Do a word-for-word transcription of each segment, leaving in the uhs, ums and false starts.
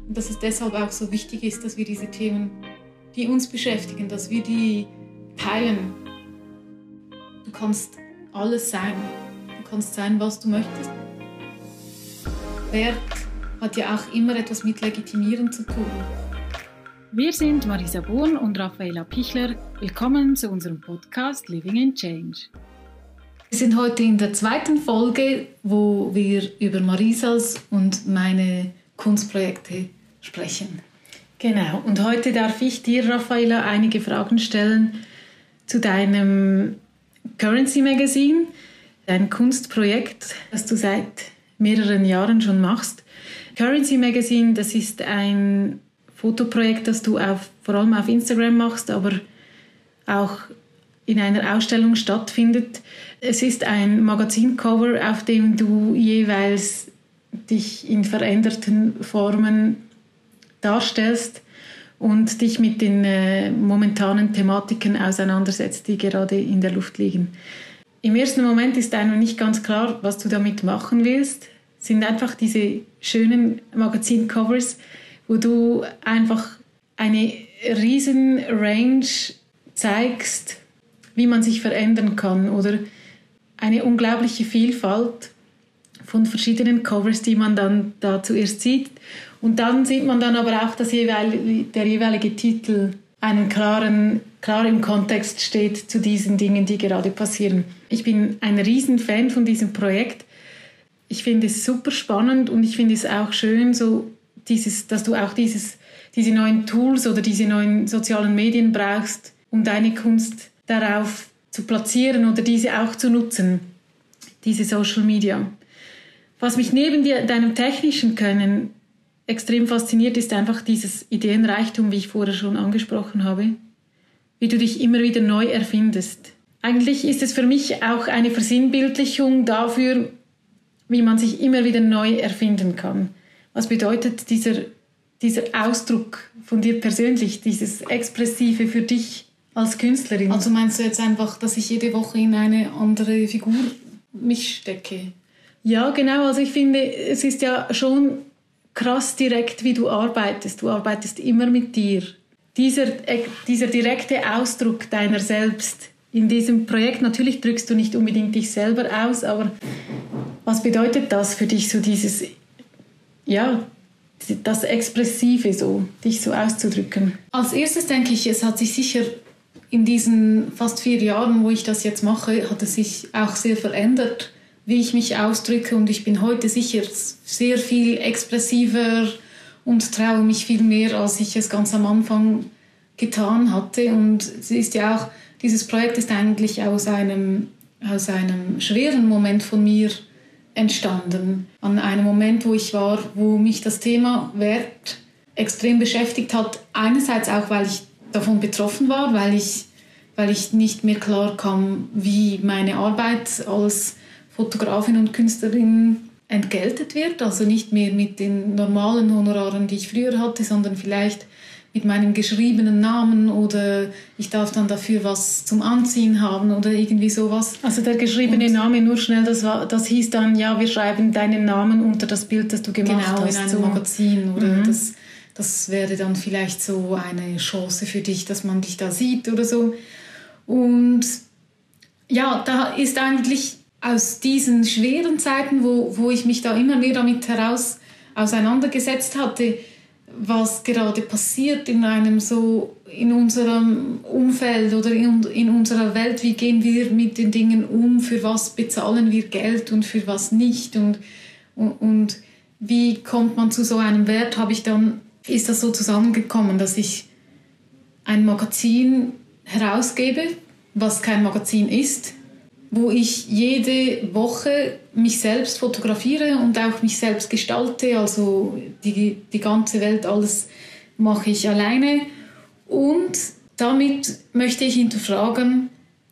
dass es deshalb auch so wichtig ist, dass wir diese Themen, die uns beschäftigen, dass wir die teilen. Du kannst alles sein. Du kannst sein, was du möchtest. Wert hat ja auch immer etwas mit Legitimieren zu tun. Wir sind Marisa Born und Raffaela Pichler. Willkommen zu unserem Podcast Living in Change. Wir sind heute in der zweiten Folge, wo wir über Marisas und meine Kunstprojekte sprechen. Genau, und heute darf ich dir, Raffaela, einige Fragen stellen zu deinem Currency Magazine, dein Kunstprojekt, das du seit mehreren Jahren schon machst. Currency Magazine, das ist ein Fotoprojekt, das du auf, vor allem auf Instagram machst, aber auch in einer Ausstellung stattfindet. Es ist ein Magazincover, auf dem du jeweils dich in veränderten Formen darstellst und dich mit den äh, momentanen Thematiken auseinandersetzt, die gerade in der Luft liegen. Im ersten Moment ist einem nicht ganz klar, was du damit machen willst. Es sind einfach diese schönen Magazincovers, wo du einfach eine riesen Range zeigst, wie man sich verändern kann oder eine unglaubliche Vielfalt von verschiedenen Covers, die man dann da zuerst sieht. Und dann sieht man dann aber auch, dass der jeweilige Titel einen klaren, klar im Kontext steht zu diesen Dingen, die gerade passieren. Ich bin ein riesen Fan von diesem Projekt. Ich finde es super spannend und ich finde es auch schön, so dieses, dass du auch dieses, diese neuen Tools oder diese neuen sozialen Medien brauchst, um deine Kunst darauf zu platzieren oder diese auch zu nutzen, diese Social Media. Was mich neben dir, deinem technischen Können extrem fasziniert, ist einfach dieses Ideenreichtum, wie ich vorher schon angesprochen habe, wie du dich immer wieder neu erfindest. Eigentlich ist es für mich auch eine Versinnbildlichung dafür, wie man sich immer wieder neu erfinden kann. Was bedeutet dieser, dieser Ausdruck von dir persönlich, dieses Expressive für dich als Künstlerin? Also meinst du jetzt einfach, dass ich jede Woche in eine andere Figur mich stecke? Ja, genau. Also ich finde, es ist ja schon krass direkt, wie du arbeitest. Du arbeitest immer mit dir. Dieser, dieser direkte Ausdruck deiner selbst in diesem Projekt, natürlich drückst du nicht unbedingt dich selber aus, aber was bedeutet das für dich, so dieses, ja, das Expressive, so, dich so auszudrücken? Als erstes denke ich, es hat sich sicher in diesen fast vier Jahren, wo ich das jetzt mache, hat es sich auch sehr verändert, wie ich mich ausdrücke, und ich bin heute sicher sehr viel expressiver und traue mich viel mehr, als ich es ganz am Anfang getan hatte. Und es ist ja auch, dieses Projekt ist eigentlich aus einem, aus einem schweren Moment von mir entstanden. An einem Moment, wo ich war, wo mich das Thema Wert extrem beschäftigt hat. Einerseits auch, weil ich davon betroffen war, weil ich, weil ich nicht mehr klar kam, wie meine Arbeit als Fotografin und Künstlerin entgeltet wird. Also nicht mehr mit den normalen Honoraren, die ich früher hatte, sondern vielleicht mit meinem geschriebenen Namen, oder ich darf dann dafür was zum Anziehen haben oder irgendwie sowas. Also der geschriebene und Name, nur schnell, das, war, das hieß dann, ja, wir schreiben deinen Namen unter das Bild, das du gemacht genau, hast. Genau, in einem so. Magazin. Oder mhm. das, das wäre dann vielleicht so eine Chance für dich, dass man dich da sieht oder so. Und ja, da ist eigentlich aus diesen schweren Zeiten, wo, wo ich mich da immer mehr damit heraus auseinandergesetzt hatte, was gerade passiert in einem so, in unserem Umfeld oder in, in unserer Welt, wie gehen wir mit den Dingen um, für was bezahlen wir Geld und für was nicht, und, und, und wie kommt man zu so einem Wert, habe ich dann, ist das so zusammengekommen, dass ich ein Magazin herausgebe, was kein Magazin ist, wo ich jede Woche mich selbst fotografiere und auch mich selbst gestalte. Also die, die ganze Welt, alles mache ich alleine. Und damit möchte ich hinterfragen,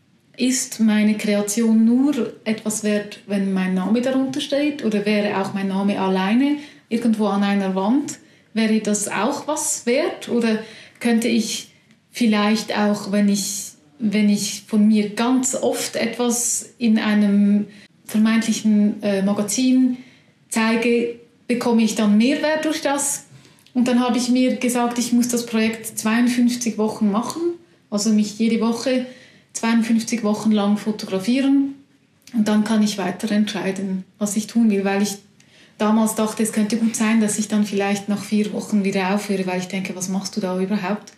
ist meine Kreation nur etwas wert, wenn mein Name darunter steht? Oder wäre auch mein Name alleine irgendwo an einer Wand? Wäre das auch was wert? Oder könnte ich vielleicht auch, wenn ich wenn ich von mir ganz oft etwas in einem vermeintlichen äh, Magazin zeige, bekomme ich dann Mehrwert durch das? Und dann habe ich mir gesagt, ich muss das Projekt zweiundfünfzig Wochen machen, also mich jede Woche zweiundfünfzig Wochen lang fotografieren. Und dann kann ich weiter entscheiden, was ich tun will, weil ich damals dachte, es könnte gut sein, dass ich dann vielleicht nach vier Wochen wieder aufhöre, weil ich denke, was machst du da überhaupt?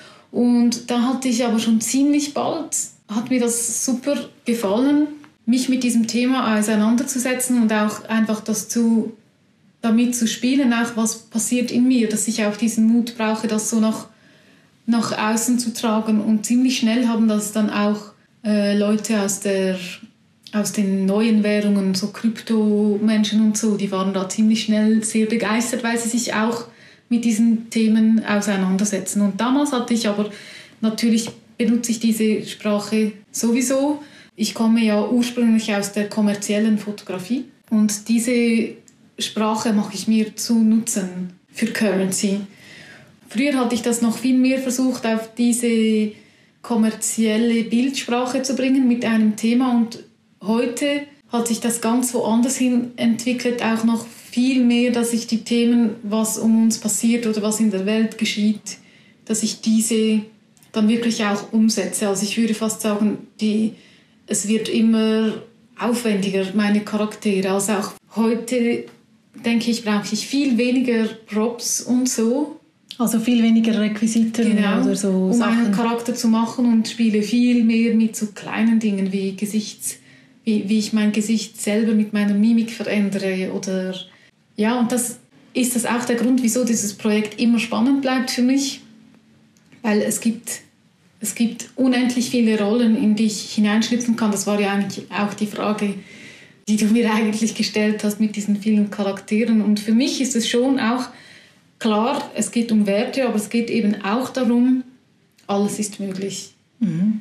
Und da hatte ich aber schon ziemlich bald, hat mir das super gefallen, mich mit diesem Thema auseinanderzusetzen und auch einfach das zu, damit zu spielen, auch was passiert in mir, dass ich auch diesen Mut brauche, das so nach, nach außen zu tragen. Und ziemlich schnell haben das dann auch äh, Leute aus der aus den neuen Währungen, so Krypto-Menschen und so, die waren da ziemlich schnell sehr begeistert, weil sie sich auch mit diesen Themen auseinandersetzen. Und damals hatte ich aber, natürlich benutze ich diese Sprache sowieso. Ich komme ja ursprünglich aus der kommerziellen Fotografie und diese Sprache mache ich mir zu nutzen für Currency. Früher hatte ich das noch viel mehr versucht, auf diese kommerzielle Bildsprache zu bringen mit einem Thema, und heute hat sich das ganz woanders hin entwickelt, auch noch viel mehr, dass ich die Themen, was um uns passiert oder was in der Welt geschieht, dass ich diese dann wirklich auch umsetze. Also ich würde fast sagen, die, es wird immer aufwendiger, meine Charaktere. Also auch heute, denke ich, brauche ich viel weniger Props und so. Also viel weniger Requisiten genau, oder so um Sachen. einen Charakter zu machen, und spiele viel mehr mit so kleinen Dingen wie Gesichts... Wie, wie ich mein Gesicht selber mit meiner Mimik verändere. Oder ja, und das ist das auch der Grund, wieso dieses Projekt immer spannend bleibt für mich. Weil es gibt, es gibt unendlich viele Rollen, in die ich hineinschlüpfen kann. Das war ja eigentlich auch die Frage, die du mir eigentlich gestellt hast mit diesen vielen Charakteren. Und für mich ist es schon auch klar, es geht um Werte, aber es geht eben auch darum, alles ist möglich. Mhm.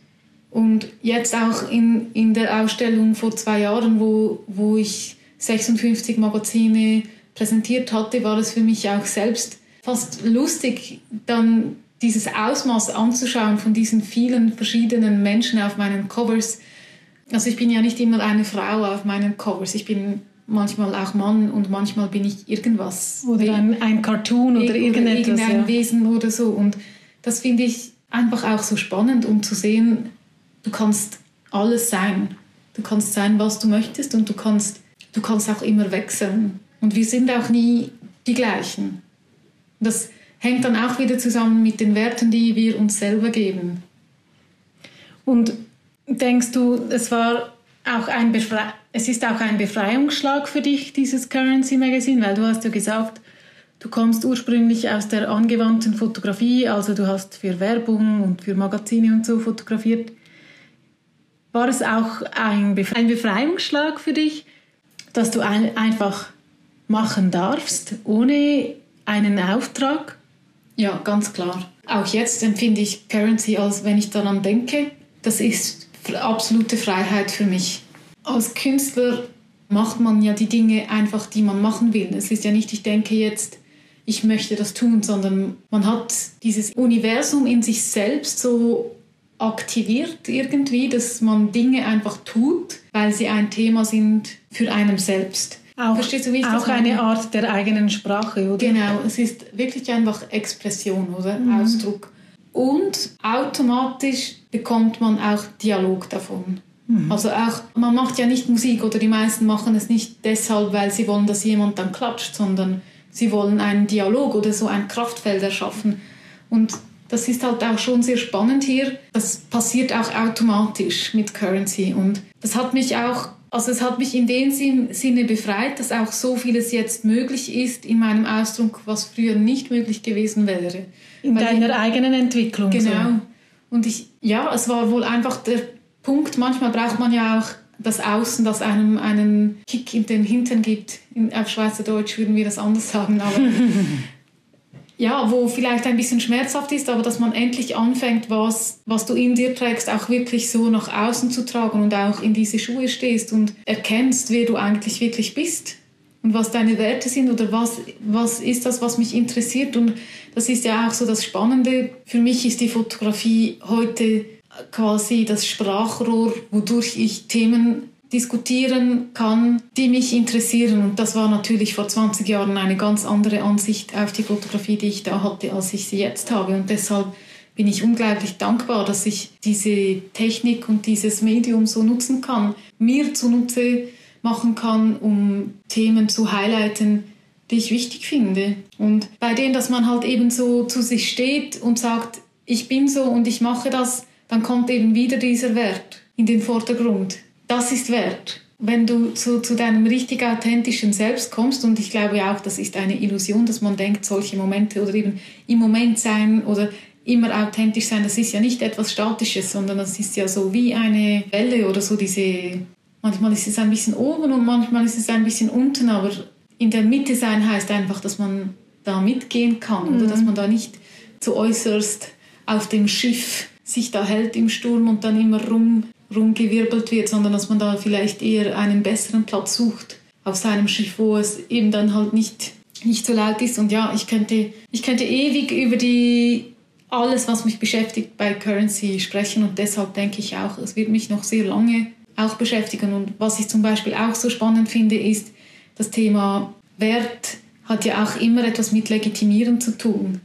Und jetzt auch in, in der Ausstellung vor zwei Jahren, wo, wo ich sechsundfünfzig Magazine präsentiert hatte, war es für mich auch selbst fast lustig, dann dieses Ausmaß anzuschauen von diesen vielen verschiedenen Menschen auf meinen Covers. Also ich bin ja nicht immer eine Frau auf meinen Covers, ich bin manchmal auch Mann und manchmal bin ich irgendwas. Oder ein, ein Cartoon oder, oder irgendetwas. Irgendein ja. Wesen oder so. Und das finde ich einfach auch so spannend, um zu sehen, du kannst alles sein. Du kannst sein, was du möchtest, und du kannst, du kannst auch immer wechseln. Und wir sind auch nie die gleichen. Das hängt dann auch wieder zusammen mit den Werten, die wir uns selber geben. Und denkst du, es war auch ein Befre- es ist auch ein Befreiungsschlag für dich, dieses Currency Magazine? Weil du hast ja gesagt, du kommst ursprünglich aus der angewandten Fotografie, also du hast für Werbung und für Magazine und so fotografiert. War es auch ein Befreiungsschlag für dich, dass du ein, einfach machen darfst, ohne einen Auftrag? Ja, ganz klar. Auch jetzt empfinde ich Currency, als wenn ich daran denke, das ist absolute Freiheit für mich. Als Künstler macht man ja die Dinge einfach, die man machen will. Es ist ja nicht, ich denke jetzt, ich möchte das tun, sondern man hat dieses Universum in sich selbst so aktiviert irgendwie, dass man Dinge einfach tut, weil sie ein Thema sind für einen selbst. Auch, Verstehst du, wie ich auch das eine meine? Art der eigenen Sprache, oder? Genau, es ist wirklich einfach Expression oder mhm. Ausdruck. Und automatisch bekommt man auch Dialog davon. Mhm. Also auch, man macht ja nicht Musik, oder die meisten machen es nicht deshalb, weil sie wollen, dass jemand dann klatscht, sondern sie wollen einen Dialog oder so ein Kraftfeld erschaffen. Und das ist halt auch schon sehr spannend hier. Das passiert auch automatisch mit Currency. Und das hat mich auch, also es hat mich in dem Sinne befreit, dass auch so vieles jetzt möglich ist in meinem Ausdruck, was früher nicht möglich gewesen wäre. In Weil deiner ich, eigenen Entwicklung. Genau. So. Und ich, ja, es war wohl einfach der Punkt, manchmal braucht man ja auch das Außen, das einem einen Kick in den Hintern gibt. In, auf Schweizerdeutsch würden wir das anders sagen, aber ja, wo vielleicht ein bisschen schmerzhaft ist, aber dass man endlich anfängt, was, was du in dir trägst, auch wirklich so nach außen zu tragen und auch in diese Schuhe stehst und erkennst, wer du eigentlich wirklich bist und was deine Werte sind oder was, was ist das, was mich interessiert. Und das ist ja auch so das Spannende. Für mich ist die Fotografie heute quasi das Sprachrohr, wodurch ich Themen diskutieren kann, die mich interessieren. Und das war natürlich vor zwanzig Jahren eine ganz andere Ansicht auf die Fotografie, die ich da hatte, als ich sie jetzt habe. Und deshalb bin ich unglaublich dankbar, dass ich diese Technik und dieses Medium so nutzen kann, mir zunutze machen kann, um Themen zu highlighten, die ich wichtig finde. Und bei denen, dass man halt eben so zu sich steht und sagt, ich bin so und ich mache das, dann kommt eben wieder dieser Wert in den Vordergrund. Das ist Wert. Wenn du zu, zu deinem richtig authentischen Selbst kommst, und ich glaube auch, das ist eine Illusion, dass man denkt, solche Momente oder eben im Moment sein oder immer authentisch sein, das ist ja nicht etwas Statisches, sondern das ist ja so wie eine Welle oder so diese, manchmal ist es ein bisschen oben und manchmal ist es ein bisschen unten, aber in der Mitte sein heißt einfach, dass man da mitgehen kann, mhm. oder dass man da nicht zu äußerst auf dem Schiff sich da hält im Sturm und dann immer rum, rumgewirbelt wird, sondern dass man da vielleicht eher einen besseren Platz sucht auf seinem Schiff, wo es eben dann halt nicht, nicht so laut ist. Und ja, ich könnte, ich könnte ewig über die alles, was mich beschäftigt, bei Currency sprechen, und deshalb denke ich auch, es wird mich noch sehr lange auch beschäftigen. Und was ich zum Beispiel auch so spannend finde, ist, das Thema Wert hat ja auch immer etwas mit Legitimieren zu tun.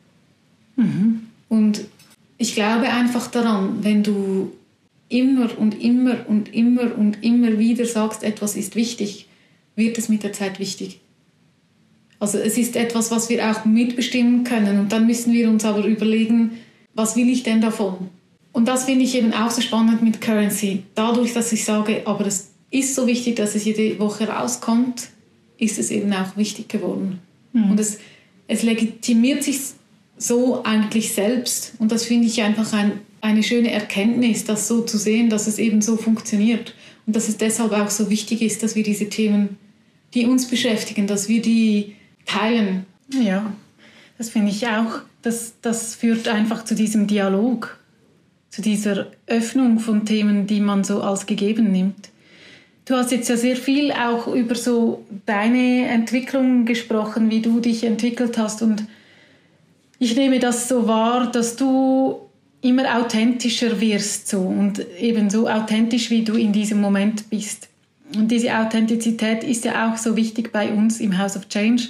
Mhm. Und ich glaube einfach daran, wenn du immer und immer und immer und immer wieder sagst, etwas ist wichtig, wird es mit der Zeit wichtig. Also es ist etwas, was wir auch mitbestimmen können, und dann müssen wir uns aber überlegen, was will ich denn davon? Und das finde ich eben auch so spannend mit Currency. Dadurch, dass ich sage, aber es ist so wichtig, dass es jede Woche rauskommt, ist es eben auch wichtig geworden. Mhm. Und es, es legitimiert sich so eigentlich selbst, und das finde ich einfach ein, eine schöne Erkenntnis, das so zu sehen, dass es eben so funktioniert und dass es deshalb auch so wichtig ist, dass wir diese Themen, die uns beschäftigen, dass wir die teilen. Ja, das finde ich auch. Das, das führt einfach zu diesem Dialog, zu dieser Öffnung von Themen, die man so als gegeben nimmt. Du hast jetzt ja sehr viel auch über so deine Entwicklung gesprochen, wie du dich entwickelt hast, und ich nehme das so wahr, dass du immer authentischer wirst so, und eben so authentisch, wie du in diesem Moment bist. Und diese Authentizität ist ja auch so wichtig bei uns im House of Change.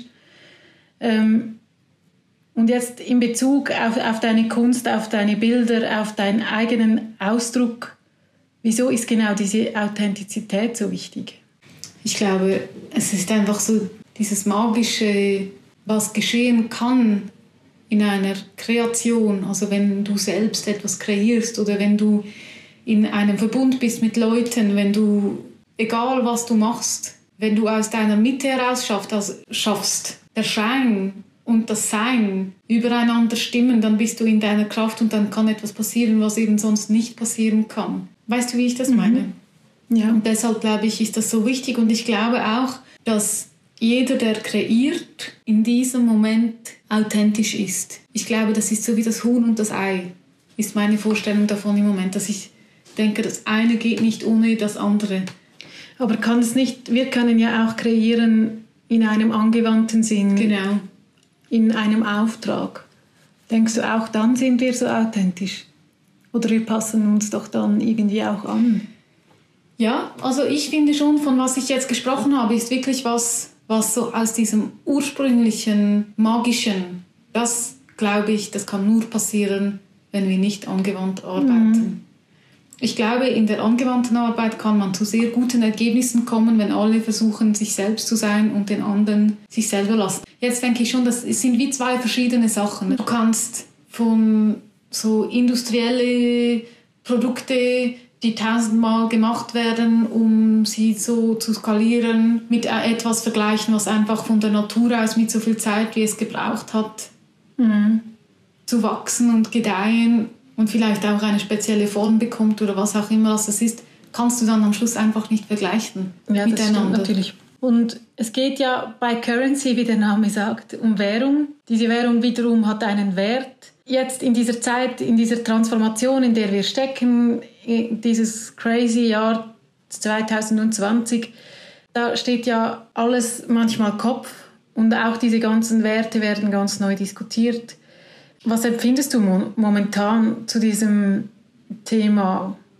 Ähm, und jetzt in Bezug auf, auf deine Kunst, auf deine Bilder, auf deinen eigenen Ausdruck, wieso ist genau diese Authentizität so wichtig? Ich glaube, es ist einfach so dieses Magische, was geschehen kann in einer Kreation. Also wenn du selbst etwas kreierst oder wenn du in einem Verbund bist mit Leuten, wenn du, egal was du machst, wenn du aus deiner Mitte heraus schaffst, also schaffst, der Schein und das Sein übereinander stimmen, dann bist du in deiner Kraft und dann kann etwas passieren, was eben sonst nicht passieren kann. Weißt du, wie ich das meine? Mhm. Ja. Und deshalb glaube ich, ist das so wichtig, und ich glaube auch, dass jeder, der kreiert, in diesem Moment authentisch ist. Ich glaube, das ist so wie das Huhn und das Ei, ist meine Vorstellung davon im Moment, dass ich denke, das eine geht nicht ohne das andere. Aber kann es nicht, wir können ja auch kreieren in einem angewandten Sinn, genau. In einem Auftrag. Denkst du, auch dann sind wir so authentisch? Oder wir passen uns doch dann irgendwie auch an? Ja, also ich finde schon, von was ich jetzt gesprochen habe, ist wirklich was, was so aus diesem ursprünglichen, magischen, das glaube ich, das kann nur passieren, wenn wir nicht angewandt arbeiten. Mhm. Ich glaube, in der angewandten Arbeit kann man zu sehr guten Ergebnissen kommen, wenn alle versuchen, sich selbst zu sein und den anderen sich selber lassen. Jetzt denke ich schon, das sind wie zwei verschiedene Sachen. Du kannst von so industrielle Produkte, die tausendmal gemacht werden, um sie so zu skalieren, mit etwas vergleichen, was einfach von der Natur aus mit so viel Zeit, wie es gebraucht hat, mhm. zu wachsen und gedeihen und vielleicht auch eine spezielle Form bekommt oder was auch immer das ist, kannst du dann am Schluss einfach nicht vergleichen ja, miteinander. Das stimmt natürlich. Und es geht ja bei Currency, wie der Name sagt, um Währung. Diese Währung wiederum hat einen Wert. Jetzt in dieser Zeit, in dieser Transformation, in der wir stecken, dieses crazy Jahr zwanzig zwanzig, da steht ja alles manchmal Kopf, und auch diese ganzen Werte werden ganz neu diskutiert. Was empfindest du mo- momentan zu diesem Thema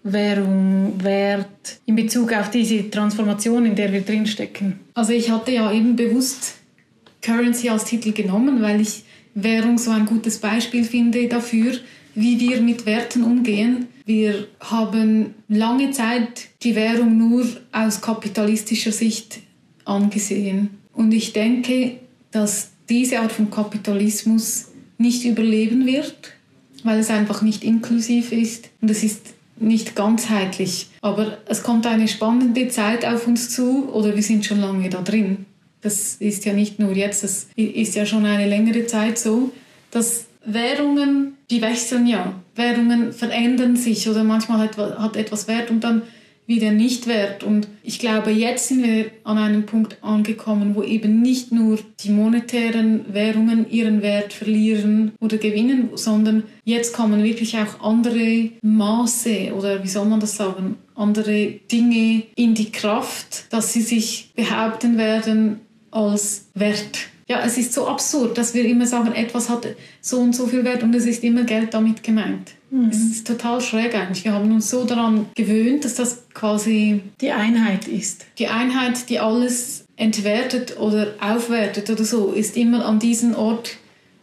Währung, Wert in Bezug auf diese Transformation, in der wir drinstecken? Also ich hatte ja eben bewusst Currency als Titel genommen, weil ich Währung so ein gutes Beispiel finde dafür, wie wir mit Werten umgehen. Wir haben lange Zeit die Währung nur aus kapitalistischer Sicht angesehen. Und ich denke, dass diese Art von Kapitalismus nicht überleben wird, weil es einfach nicht inklusiv ist und es ist nicht ganzheitlich. Aber es kommt eine spannende Zeit auf uns zu oder wir sind schon lange da drin. Das ist ja nicht nur jetzt, das ist ja schon eine längere Zeit so, dass Währungen, die wechseln ja. Währungen verändern sich oder manchmal hat etwas Wert und dann wieder nicht Wert. Und ich glaube, jetzt sind wir an einem Punkt angekommen, wo eben nicht nur die monetären Währungen ihren Wert verlieren oder gewinnen, sondern jetzt kommen wirklich auch andere Maße oder wie soll man das sagen, andere Dinge in die Kraft, dass sie sich behaupten werden als Wert. Ja, es ist so absurd, dass wir immer sagen, etwas hat so und so viel Wert und es ist immer Geld damit gemeint. Mhm. Es ist total schräg eigentlich. Wir haben uns so daran gewöhnt, dass das quasi die Einheit ist. Die Einheit, die alles entwertet oder aufwertet oder so, ist immer an diesen Ort,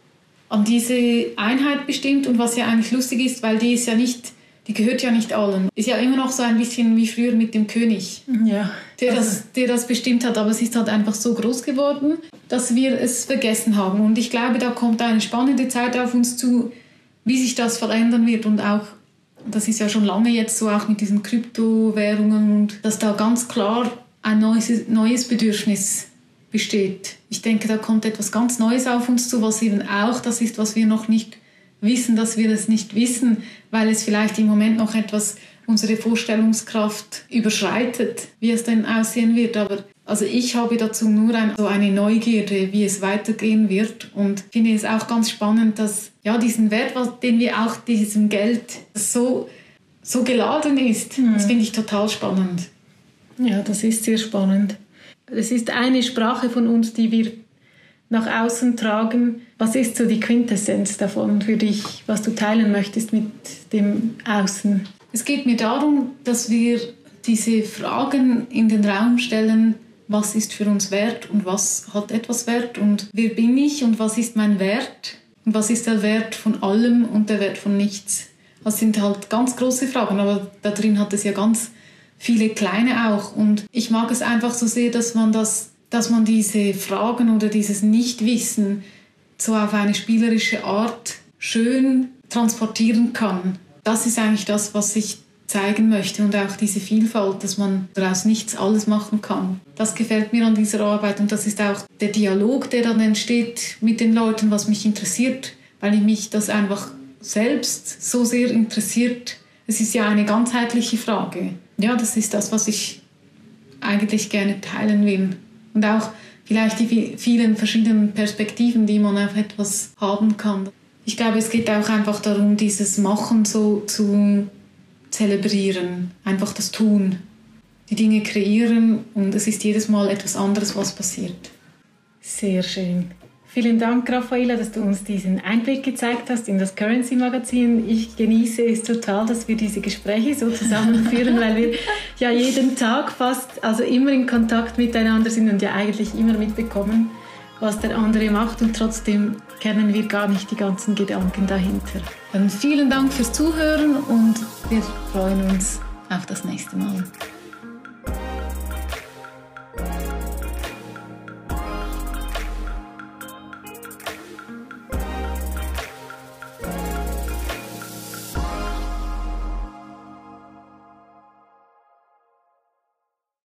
an diese Einheit bestimmt. Und was ja eigentlich lustig ist, weil die ist ja nicht, die gehört ja nicht allen. Ist ja immer noch so ein bisschen wie früher mit dem König, ja, der, also. das, der das bestimmt hat. Aber es ist halt einfach so groß geworden, dass wir es vergessen haben. Und ich glaube, da kommt eine spannende Zeit auf uns zu, wie sich das verändern wird. Und auch, das ist ja schon lange jetzt so, auch mit diesen Kryptowährungen, und dass da ganz klar ein neues, neues Bedürfnis besteht. Ich denke, da kommt etwas ganz Neues auf uns zu, was eben auch das ist, was wir noch nicht wissen, dass wir es nicht wissen, weil es vielleicht im Moment noch etwas unsere Vorstellungskraft überschreitet, wie es denn aussehen wird. Aber also ich habe dazu nur ein, so eine Neugierde, wie es weitergehen wird, und finde es auch ganz spannend, dass ja diesen Wert, den wir auch diesem Geld so, so geladen ist, mhm. das finde ich total spannend. Ja, das ist sehr spannend. Es ist eine Sprache von uns, die wir nach außen tragen. Was ist so die Quintessenz davon für dich, was du teilen möchtest mit dem Außen? Es geht mir darum, dass wir diese Fragen in den Raum stellen, was ist für uns wert und was hat etwas Wert und wer bin ich und was ist mein Wert und was ist der Wert von allem und der Wert von nichts. Das sind halt ganz große Fragen, aber da drin hat es ja ganz viele kleine auch, und ich mag es einfach so sehr, dass man das, dass man diese Fragen oder dieses Nichtwissen so auf eine spielerische Art schön transportieren kann. Das ist eigentlich das, was ich zeigen möchte, und auch diese Vielfalt, dass man daraus nichts alles machen kann. Das gefällt mir an dieser Arbeit, und das ist auch der Dialog, der dann entsteht mit den Leuten, was mich interessiert, weil mich das einfach selbst so sehr interessiert. Es ist ja eine ganzheitliche Frage. Ja, das ist das, was ich eigentlich gerne teilen will. Und auch vielleicht die vielen verschiedenen Perspektiven, die man auf etwas haben kann. Ich glaube, es geht auch einfach darum, dieses Machen so zu zelebrieren. Einfach das Tun. Die Dinge kreieren, und es ist jedes Mal etwas anderes, was passiert. Sehr schön. Vielen Dank, Raffaella, dass du uns diesen Einblick gezeigt hast in das Currency-Magazin. Ich genieße es total, dass wir diese Gespräche so zusammenführen, weil wir ja jeden Tag fast, also immer in Kontakt miteinander sind und ja eigentlich immer mitbekommen, was der andere macht, und trotzdem kennen wir gar nicht die ganzen Gedanken dahinter. Dann vielen Dank fürs Zuhören, und wir freuen uns auf das nächste Mal.